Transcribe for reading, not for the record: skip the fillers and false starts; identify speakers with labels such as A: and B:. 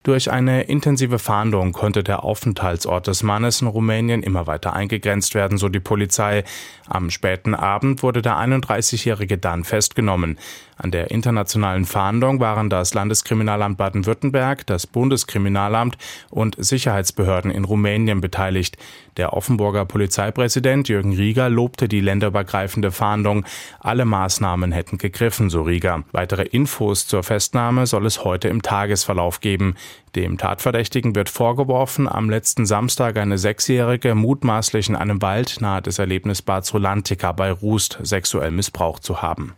A: Durch eine intensive Fahndung konnte der Aufenthaltsort des Mannes in Rumänien immer weiter eingegrenzt werden, so die Polizei. Am späten Abend wurde der 31-Jährige dann festgenommen. An der internationalen Fahndung waren das Landeskriminalamt Baden-Württemberg, das Bundeskriminalamt und Sicherheitsbehörden in Rumänien beteiligt. Der Offenburger Polizeipräsident Jürgen Rieger lobte die länderübergreifende Fahndung. Alle Maßnahmen hätten gegriffen, so Rieger. Weitere Infos zur Festnahme soll es heute im Tagesverlauf geben. Dem Tatverdächtigen wird vorgeworfen, am letzten Samstag eine 6-Jährige mutmaßlich in einem Wald nahe des Erlebnisbads Rolantica bei Rust sexuell missbraucht zu haben.